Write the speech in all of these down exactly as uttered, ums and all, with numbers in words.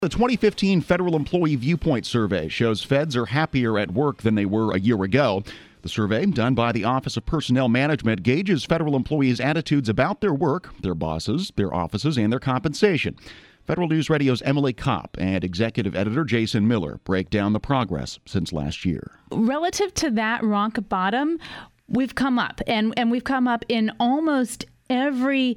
The twenty fifteen Federal Employee Viewpoint Survey shows feds are happier at work than they were a year ago. The survey, done by the Office of Personnel Management, gauges federal employees' attitudes about their work, their bosses, their offices, and their compensation. Federal News Radio's Emily Kopp and executive editor Jason Miller break down the progress since last year. Relative to that rock bottom, we've come up, and, and we've come up in almost every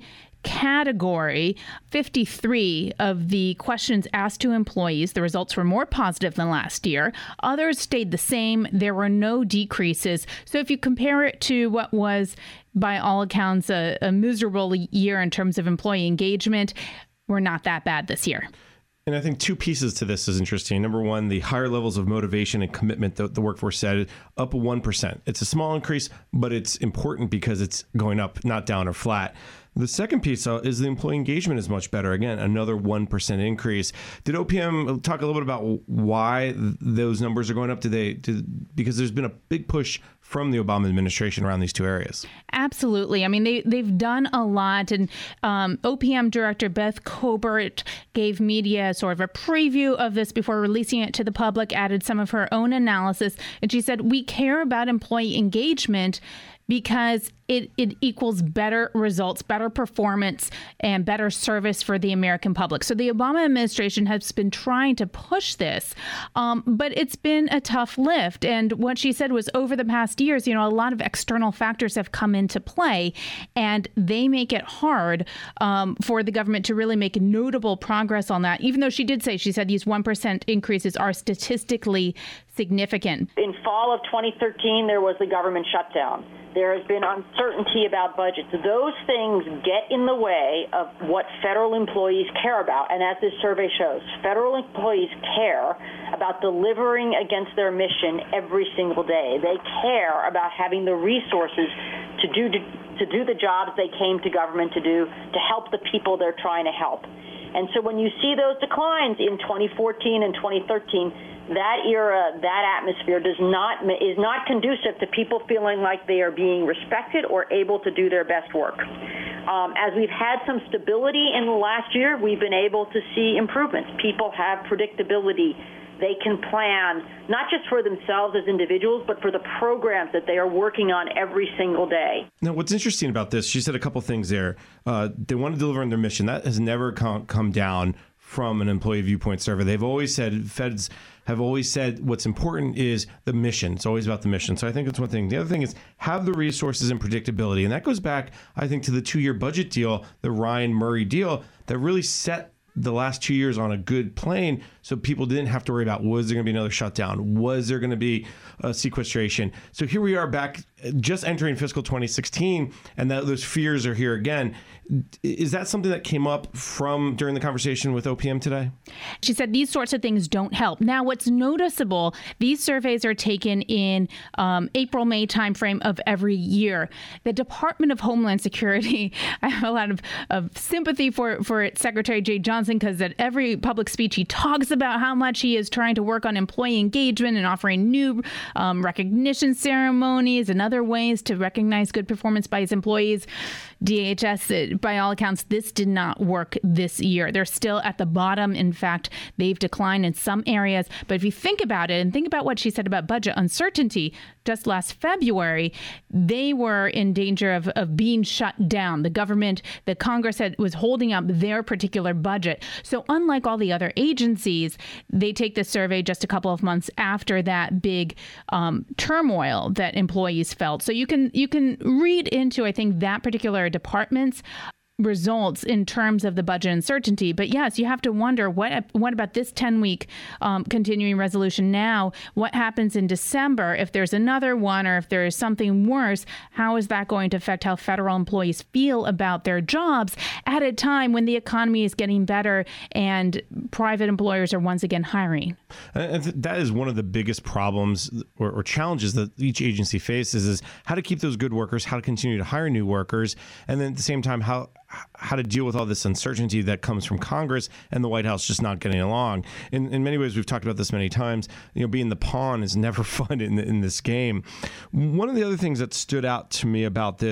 category. fifty-three of the questions asked to employees, the results were more positive than last year. Others stayed the same. There were no decreases. So if you compare it to what was, by all accounts, a, a miserable year in terms of employee engagement, we're not that bad this year. And I think two pieces to this is interesting. Number one, the higher levels of motivation and commitment that the workforce said, up one percent. It's a small increase, but it's important because it's going up, not down or flat. The second piece uh, is the employee engagement is much better. Again, another one percent increase. Did O P M talk a little bit about why th- those numbers are going up? Did they, did, because there's been a big push from the Obama administration around these two areas. Absolutely. I mean, they, they've done a lot. And um, O P M Director Beth Colbert gave media sort of a preview of this before releasing it to the public, added some of her own analysis. And she said, we care about employee engagement because it, it equals better results, better performance, and better service for the American public. So the Obama administration has been trying to push this, um, but it's been a tough lift. And what she said was over the past years, you know, a lot of external factors have come into play, and they make it hard um, for the government to really make notable progress on that, even though she did say, she said these one percent increases are statistically significant. In fall of twenty thirteen, there was the government shutdown. There has been uncertainty about budgets. Those things get in the way of what federal employees care about. And as this survey shows, federal employees care about delivering against their mission every single day. They care about having the resources to do to, to do the jobs they came to government to do, to help the people they're trying to help. And so when you see those declines in twenty fourteen and twenty thirteen, that era, that atmosphere does not is not conducive to people feeling like they are being respected or able to do their best work. Um, as we've had some stability in the last year, we've been able to see improvements. People have predictability. They can plan, not just for themselves as individuals, but for the programs that they are working on every single day. Now, what's interesting about this, she said a couple things there. Uh, they want to deliver on their mission. That has never come, come down from an employee viewpoint survey. They've always said, feds have always said what's important is the mission. It's always about the mission. So I think that's one thing. The other thing is have the resources and predictability. And that goes back, I think, to the two-year budget deal, the Ryan Murray deal, that really set the last two years on a good plane, so people didn't have to worry about, was there going to be another shutdown? Was there going to be a sequestration? So here we are back just entering fiscal twenty sixteen, and that, those fears are here again. Is that something that came up from during the conversation with O P M today? She said these sorts of things don't help. Now, what's noticeable, these surveys are taken in um, April, May timeframe of every year. The Department of Homeland Security, I have a lot of, of sympathy for, for Secretary Jay Johnson, because at every public speech he talks about how much he is trying to work on employee engagement and offering new um, recognition ceremonies and other ways to recognize good performance by his employees. D H S, by all accounts, this did not work this year. They're still at the bottom. In fact, they've declined in some areas. But if you think about it and think about what she said about budget uncertainty, just last February, they were in danger of, of being shut down. The government, the Congress had, was holding up their particular budget. So unlike all the other agencies, they take this survey just a couple of months after that big um, turmoil that employees felt. So you can you can read into, I think, that particular department's results in terms of the budget uncertainty. But yes, you have to wonder, what what about this ten-week um, continuing resolution now? What happens in December if there's another one, or if there is something worse? How is that going to affect how federal employees feel about their jobs at a time when the economy is getting better and private employers are once again hiring? And that is one of the biggest problems or, or challenges that each agency faces, is how to keep those good workers, how to continue to hire new workers, and then at the same time, how how to deal with all this uncertainty that comes from Congress and the White House just not getting along. In, in many ways, we've talked about this many times. You know, being the pawn is never fun in, in this game. One of the other things that stood out to me about this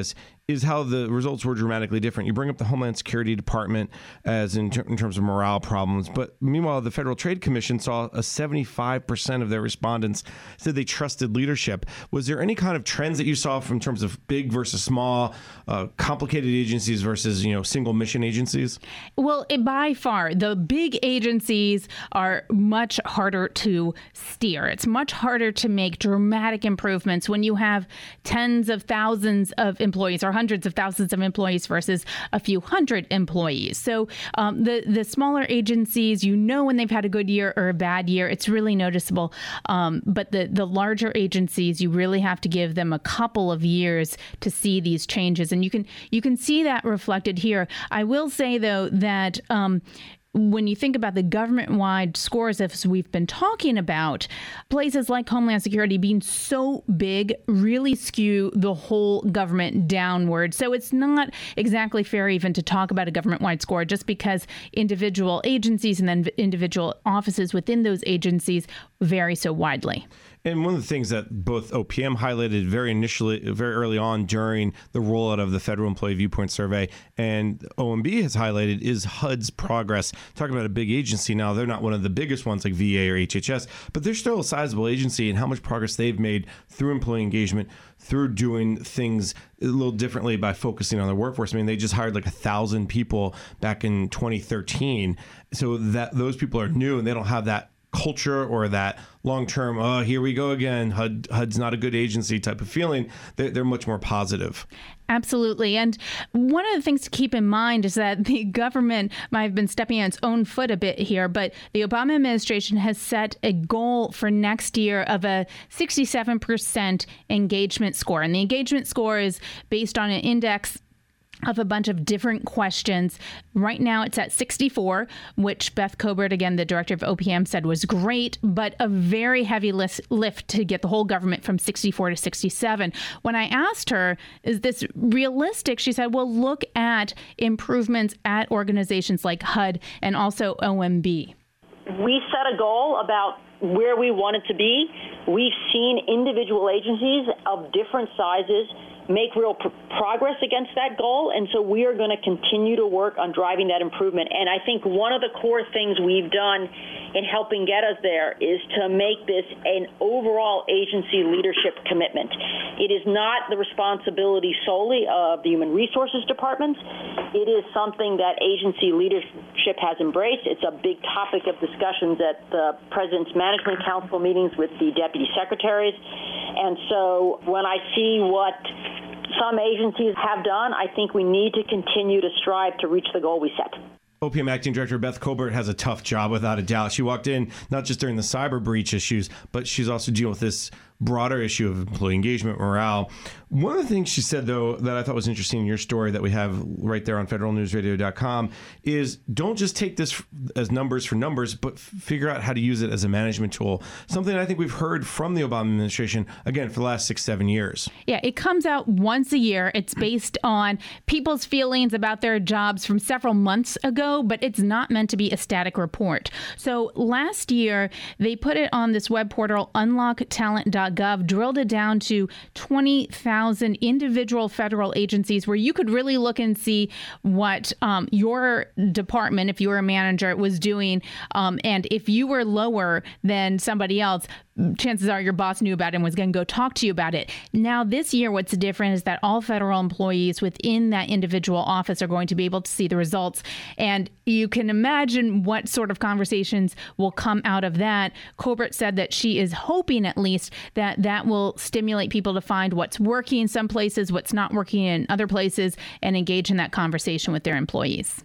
is how the results were dramatically different. You bring up the Homeland Security Department as in, ter- in terms of morale problems, but meanwhile, the Federal Trade Commission saw a seventy-five percent of their respondents said they trusted leadership. Was there any kind of trends that you saw from terms of big versus small, uh, complicated agencies versus, you know, single mission agencies? Well, it, by far, the big agencies are much harder to steer. It's much harder to make dramatic improvements when you have tens of thousands of employees or hundreds of thousands of employees versus a few hundred employees. So um, the, the smaller agencies, you know when they've had a good year or a bad year. It's really noticeable. Um, but the, the larger agencies, you really have to give them a couple of years to see these changes. And you can you can see that reflected here. I will say, though, that um, when you think about the government-wide scores, as we've been talking about, places like Homeland Security being so big really skew the whole government downward. So it's not exactly fair even to talk about a government-wide score just because individual agencies and then individual offices within those agencies vary so widely. And one of the things that both O P M highlighted very initially, very early on during the rollout of the Federal Employee Viewpoint Survey, and O M B has highlighted, is H U D's progress. Talking about a big agency now, they're not one of the biggest ones like V A or H H S, but they're still a sizable agency, and how much progress they've made through employee engagement, through doing things a little differently by focusing on their workforce. I mean, they just hired like a thousand people back in twenty thirteen, so that those people are new and they don't have that culture or that long-term, oh, here we go again, H U D, H U D's not a good agency type of feeling. They're, they're much more positive. Absolutely. And one of the things to keep in mind is that the government might have been stepping on its own foot a bit here, but the Obama administration has set a goal for next year of a sixty-seven percent engagement score. And the engagement score is based on an index of a bunch of different questions. Right now it's at sixty-four, which Beth Kobert, again, the director of O P M, said was great, but a very heavy lift, lift to get the whole government from sixty-four to sixty-seven. When I asked her, is this realistic? She said, well, look at improvements at organizations like H U D and also O M B. We set a goal about where we want it to be. We've seen individual agencies of different sizes make real pr- progress against that goal, and so we are going to continue to work on driving that improvement. And I think one of the core things we've done in helping get us there is to make this an overall agency leadership commitment. It is not the responsibility solely of the Human Resources Department. It is something that agency leadership has embraced. It's a big topic of discussions at the President's Management Council meetings with the deputy secretaries. And so when I see what some agencies have done, I think we need to continue to strive to reach the goal we set. O P M Acting Director Beth Kobert has a tough job, without a doubt. She walked in not just during the cyber breach issues, but she's also dealing with this broader issue of employee engagement, morale. One of the things she said, though, that I thought was interesting in your story that we have right there on federal news radio dot com is don't just take this as numbers for numbers, but figure out how to use it as a management tool. Something I think we've heard from the Obama administration, again, for the last six, seven years. Yeah, it comes out once a year. It's based on people's feelings about their jobs from several months ago, but it's not meant to be a static report. So last year, they put it on this web portal, unlock talent dot gov, drilled it down to twenty thousand individual federal agencies where you could really look and see what um, your department, if you were a manager, was doing. Um, and if you were lower than somebody else, chances are your boss knew about it and was going to go talk to you about it. Now, this year, what's different is that all federal employees within that individual office are going to be able to see the results. And you can imagine what sort of conversations will come out of that. Kobert said that she is hoping, at least, that that will stimulate people to find what's working in some places, what's not working in other places, and engage in that conversation with their employees.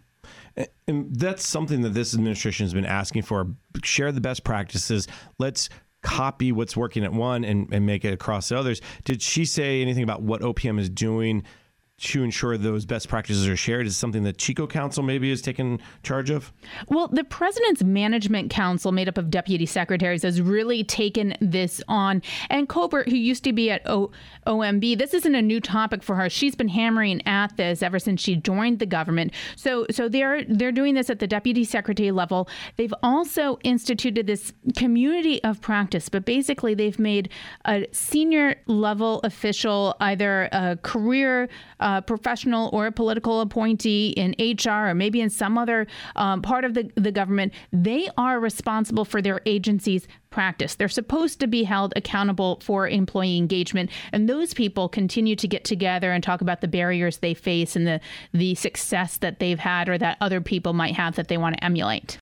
And that's something that this administration has been asking for. Share the best practices. Let's copy what's working at one and, and make it across the others. Did she say anything about what O P M is doing to ensure those best practices are shared? Is it something that Chico Council maybe is taking charge of? Well, the President's Management Council, made up of deputy secretaries, has really taken this on. And Kobert, who used to be at o- OMB, this isn't a new topic for her. She's been hammering at this ever since she joined the government. So so they're they're doing this at the deputy secretary level. They've also instituted this community of practice, but basically they've made a senior level official, either a career uh, uh, professional or a political appointee in H R or maybe in some other um, part of the, the government, they are responsible for their agency's practice. They're supposed to be held accountable for employee engagement. And those people continue to get together and talk about the barriers they face and the, the success that they've had or that other people might have that they want to emulate.